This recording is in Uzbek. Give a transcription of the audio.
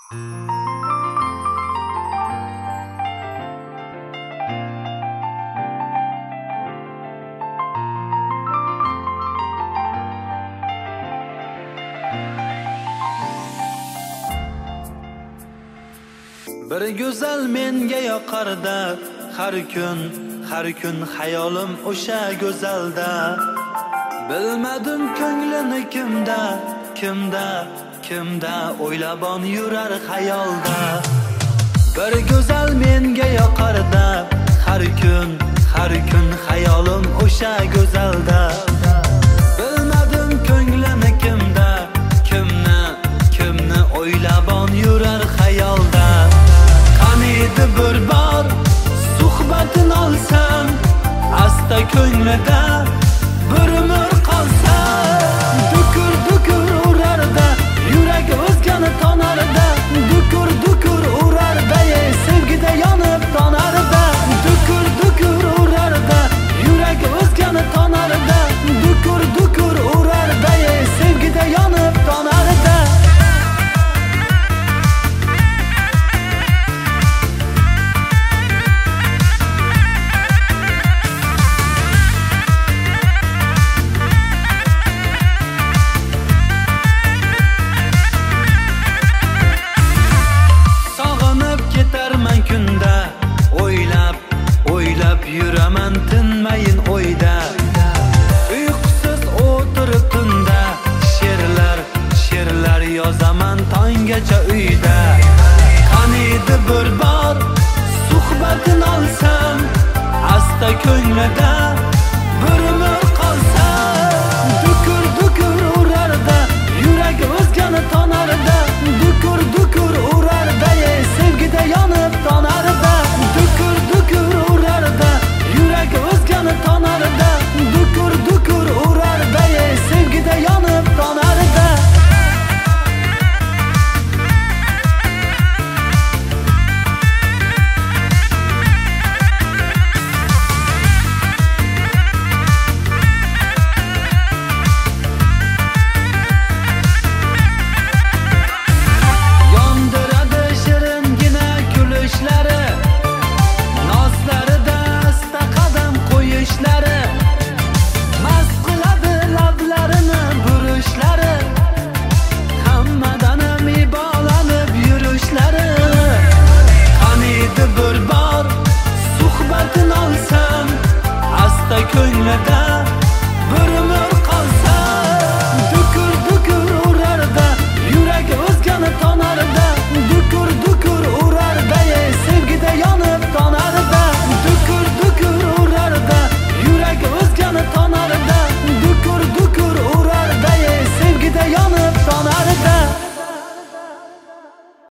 Bir go'zal menga yoqarda, har kun hayolim o'sha go'zalda. Bilmadim ko'nglini kimda o'ylabon yurar xayolda. Bir go'zal menga yoqarda, har kun hayolim o'sha go'zalda. Bilmadim ko'nglini kimni o'ylabon yurar xayolda. Qaniydi bir bor suhbatin olsam, asta ko'nglida bir umr qolsa. Dukur urarda, yuragi o'zgani tonarda. Dukur urarda, sevgida yonib tonarda. Dukur urarda, yuragi o'zgani tonarda. Dukur urarda, sevgida yonib tonarda. Yuraman tinmayin o'yda, uyqusiz o'tirib tunda. She'rlar yozaman tonggacha uyda. Qaniydi bir bor suhbatin olsam, asta ko'nglida